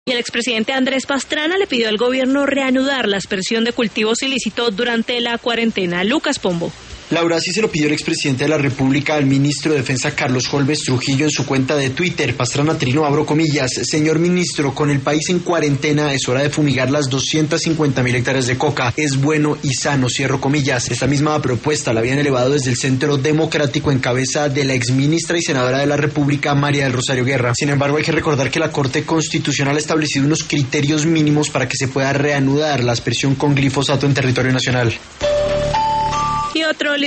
Y el expresidente Andrés Pastrana le pidió al gobierno reanudar la aspersión de cultivos ilícitos durante la cuarentena. Lucas Pombo. Laura, así se lo pidió el expresidente de la República al ministro de Defensa Carlos Holmes Trujillo en su cuenta de Twitter. Pastrana trinó, abro comillas: señor ministro, con el país en cuarentena es hora de fumigar las 250.000 hectáreas de coca. Es bueno y sano, cierro comillas. Esta misma propuesta la habían elevado desde el Centro Democrático en cabeza de la exministra y senadora de la República, María del Rosario Guerra. Sin embargo, hay que recordar que la Corte Constitucional ha establecido unos criterios mínimos para que se pueda reanudar la aspersión con glifosato en territorio nacional. Y otro